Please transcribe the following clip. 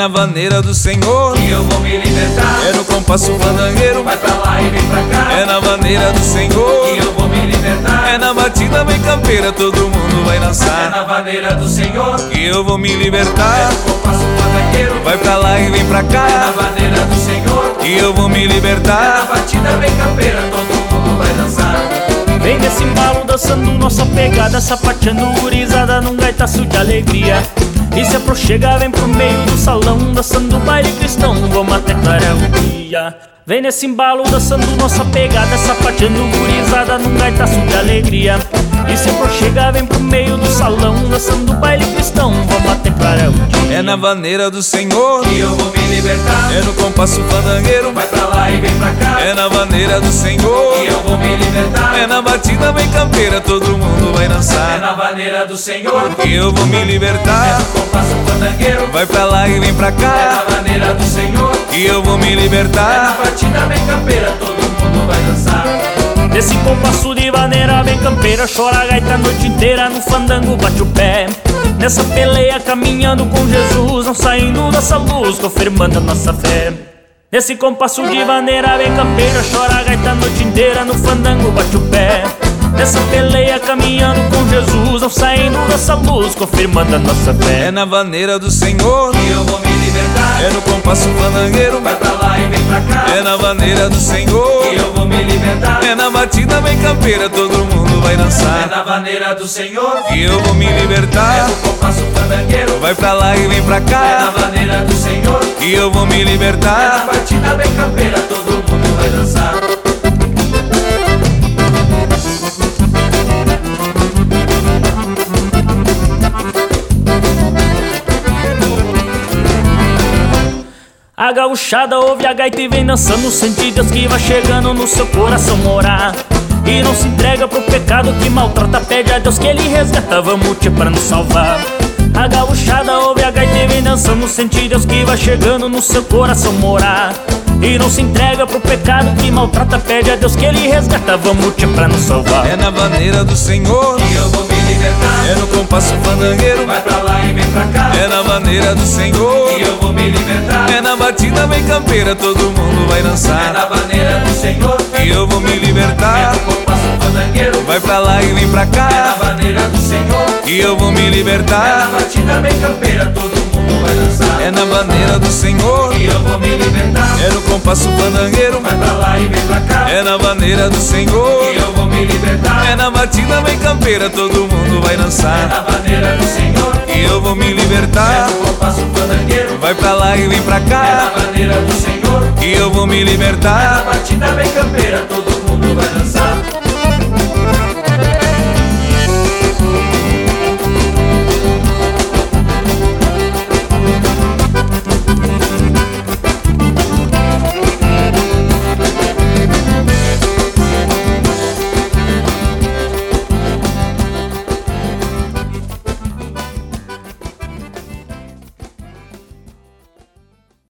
na vaneira do Senhor que eu vou me libertar. É no compasso fandangueiro, vai pra lá e vem pra cá. É na vaneira do Senhor que eu vou me libertar. É na batida bem campeira, todo mundo vai É dançar. na vaneira do Senhor Que eu vou me libertar. É no compasso fandangueiro, vai pra lá e vem pra é na cá. vaneira do Senhor Que eu vou me é na libertar. batida bem campeira, todo mundo vai dançar. Vem nesse embalo dançando nossa pegada, sapateando gurizada num gaitaço de alegria. E se aproxega, vem pro meio do salão, dançando baile cristão, vamos até clarear o dia. Vem nesse embalo dançando nossa pegada, sapateando gurizada num gaitaço de alegria. E se aproxega, vem pro meio do salão, dançando baile cristão, vamos até clarear o dia. É na vaneira do Senhor Que eu vou me libertar. É no compasso fandangueiro, vai pra lá e vem pra cá. É na vaneira do Senhor Que eu vou me libertar. É na batida bem campeira, todo mundo vai É dançar. na vaneira do Senhor Que eu vou me é libertar. no compasso fandangueiro, Vai pra lá e vem pra é cá. na vaneira do Senhor Que eu vou me é na libertar. batida bem campeira, todo mundo vai dançar. Nesse compasso de vaneira bem campeira, chora a gaita a noite inteira, no fandango bate o pé. Nessa peleia caminhando com Jesus, não saindo dessa luz, confirmando a nossa fé. Nesse compasso de vaneira bem campeira, chora a gaita a noite inteira, no fandango bate o pé. Nessa peleia caminhando com Jesus, não saindo dessa luz, confirmando a nossa fé. É na vaneira do Senhor Que eu vou me libertar. É no compasso fandangueiro, vai pra lá e vem pra cá. É na vaneira do Senhor Que eu vou me libertar. É na batida bem campeira, todo mundo vai É dançar. na vaneira do Senhor Que eu vou me é libertar. no compasso fandangueiro, Vai pra lá e vem pra é na cá. vaneira do Senhor Que eu vou me é na libertar. batida bem campeira, todo mundo vai dançar. A gauchada ouve a gaita e vem dançando, sente Deus que vai chegando no seu coração morar. E não se entrega pro pecado que maltrata, pede a Deus que Ele resgata, vamos te pra nos salvar. A gauchada ouve a gaita e vem dançando, sente Deus que vai chegando no seu coração morar. E não se entrega pro pecado que maltrata, pede a Deus que Ele resgata, vamos te pra nos salvar. É na vaneira do Senhor Que eu vou me libertar. É no compasso fandangueiro, Vai pra lá e vem pra cá. É na vaneira do Senhor Que eu vou me libertar. É na batida bem campeira, todo mundo vai É dançar. na vaneira do Senhor Que eu vou me é libertar. no compasso fandangueiro, Vai pra lá e vem pra é na cá. vaneira do Senhor Que eu vou me é na libertar. batida bem campeira, todo mundo vai dançar. É na vaneira do Senhor Que eu vou me libertar. É no compasso fandangueiro, Vai pra lá e vem pra cá. É na vaneira do Senhor Que eu vou me libertar. É na batida bem campeira, todo mundo vai É dançar. na vaneira do Senhor Que eu vou me é libertar. no compasso fandangueiro, Vai pra lá e vem pra é na cá. vaneira do Senhor Que eu vou me é na libertar. batida bem campeira, todo mundo vai dançar.